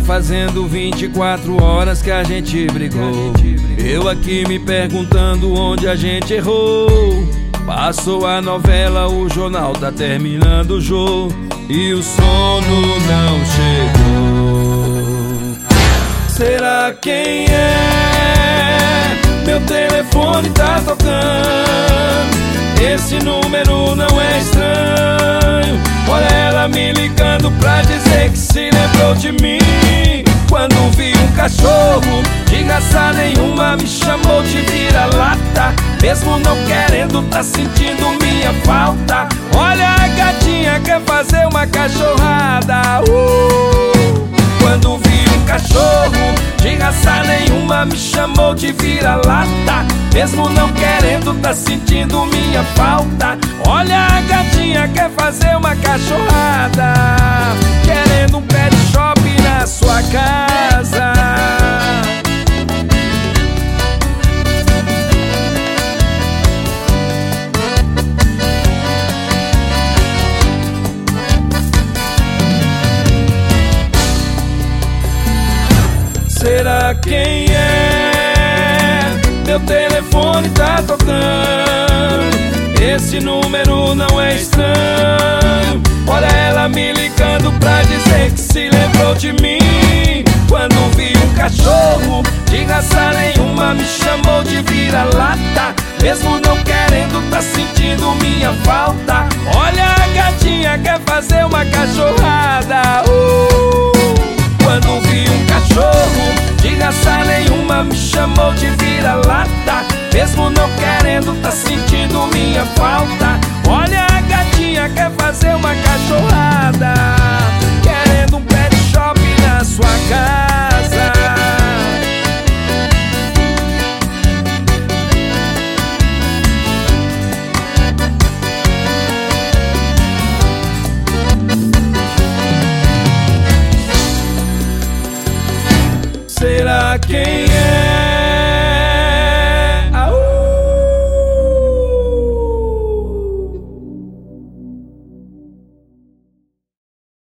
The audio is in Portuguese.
fazendo 24 horas que a gente brigou. Eu aqui me perguntando onde a gente errou. Passou a novela, o jornal tá terminando o jogo e o sono não chegou. Será quem é? Meu telefone tá tocando. Esse número não é estranho. Olha ela me ligando pra dizer que se lembrou de mim quando vi um cachorro. De graça nenhuma me chamou de vira-lata, mesmo não querendo, tá sentindo minha falta. Olha a gatinha quer fazer uma cachorrada. Quando vi um cachorro, de raça nenhuma me chamou de vira-lata, mesmo não querendo, tá sentindo minha falta. Olha a gatinha quer fazer uma cachorrada, querendo um pet shop na sua casa. Será quem é? Meu telefone tá tocando. Esse número não é estranho. Olha ela me ligando pra dizer que se lembrou de mim quando vi um cachorro. De raça nenhuma me chamou de vira-lata, mesmo não querendo, tá sentindo minha falta. Olha a gatinha quer fazer uma cachorrada. Quando vi um cachorro, de raça nenhuma me chamou de vira-lata, mesmo não querendo, tá sentindo minha falta. Olha a gatinha quer fazer uma cachorrada, querendo um pet shop na sua casa. Será quem